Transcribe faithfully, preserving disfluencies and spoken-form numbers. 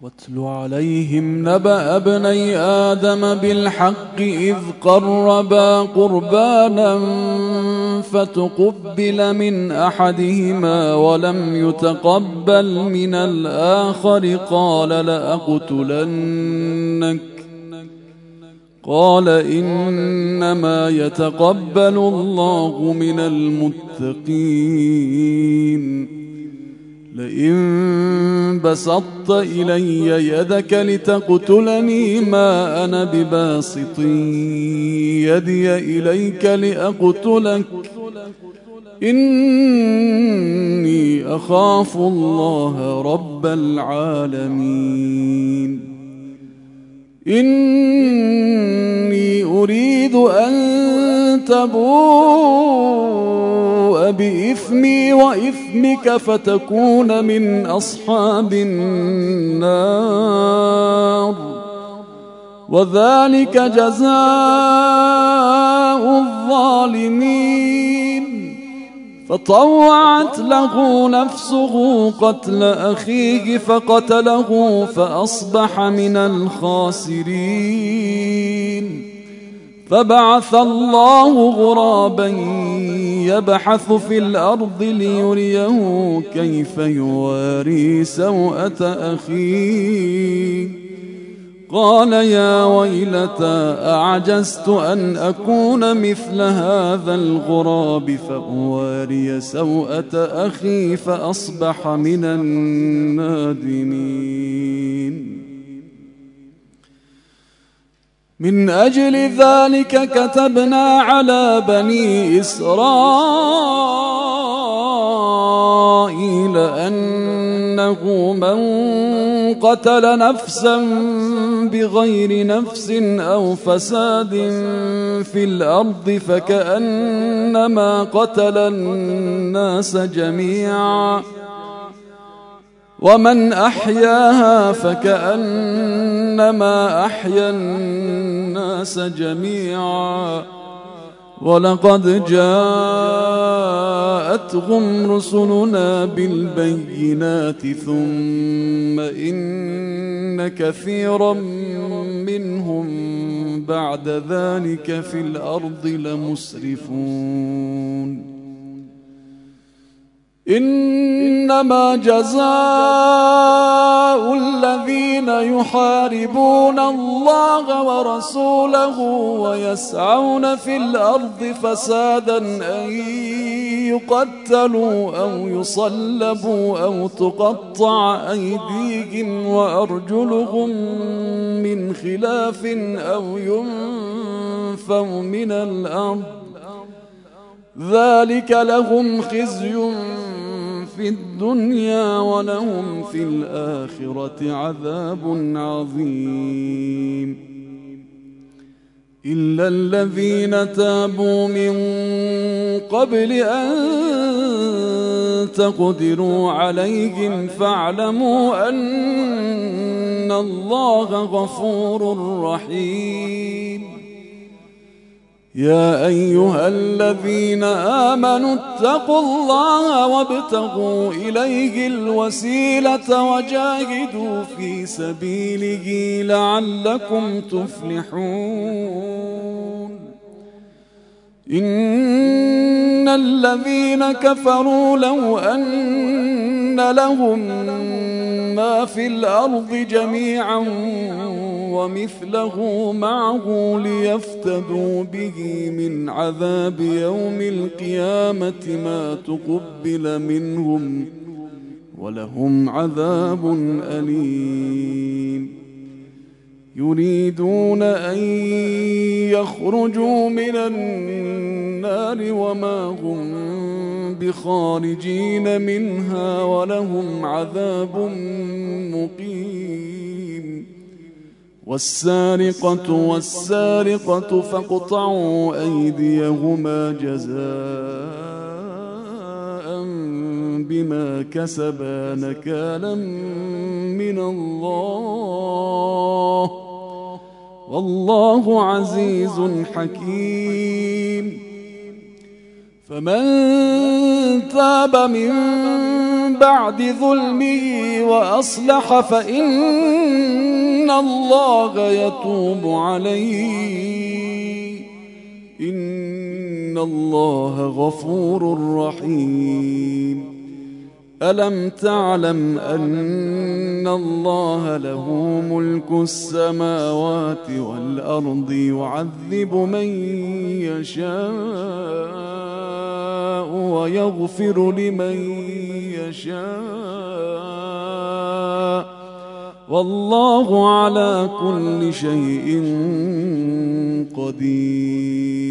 واتل عليهم نبأ ابني آدم بالحق إذ قربا قربانا فتقبل من أحدهما ولم يتقبل من الآخر قال لأقتلنك قال إنما يتقبل الله من المتقين لئن بسطت إلي يدك لتقتلني ما أنا بباسط يدي إليك لأقتلك إني أخاف الله رب العالمين إني أريد أن تبوء بإثمي وإثمك فتكون من أصحاب النار وذلك جزاء الظالمين فطوعت له نفسه قتل أخيه فقتله فأصبح من الخاسرين فبعث الله غرابا يبحث في الأرض ليريه كيف يواري سوءة أخيه قال يا ويلتى أعجزت أن أكون مثل هذا الغراب فأواري سوءة أخي فأصبح من النادمين من أجل ذلك كتبنا على بني إسرائيل أنه من قتل نفسا بغير نفس أو فساد في الأرض فكأنما قتل الناس جميعا ومن أحياها فكأنما أحيا الناس جميعا ولقد جاءتهم رسلنا بالبينات ثم إن كثيرا منهم بعد ذلك في الأرض لمسرفون إنما جزاء الذين يحاربون الله ورسوله ويسعون في الأرض فسادا أن يقتلوا أو يصلبوا أو تقطع أيديهم وأرجلهم من خلاف أو ينفوا من الأرض ذلك لهم خزي في الدنيا ولهم في الآخرة عذاب عظيم إلا الذين تابوا من قبل أن تقدروا عليهم فاعلموا أن الله غفور رحيم يا أيها الذين آمنوا اتقوا الله وابتغوا إليه الوسيلة وجاهدوا في سبيله لعلكم تفلحون إن الذين كفروا لو أن لهم ما في الأرض جميعا ومثله معه ليفتدوا به من عذاب يوم القيامة ما تقبل منهم ولهم عذاب أليم يريدون أن يخرجوا من النار وما هم بخارجين منها ولهم عذاب مقيم والسارقة والسارقة فاقطعوا أيديهما جزاء بما كسبا نكالا من الله والله عزيز حكيم فمن تاب من بعد ظلمه وأصلح فإن الله يتوب عليه، إن الله غفور رحيم. ألم تعلم أن الله له ملك السماوات والأرض يعذب من يشاء ويغفر لمن يشاء، والله على كل شيء قدير.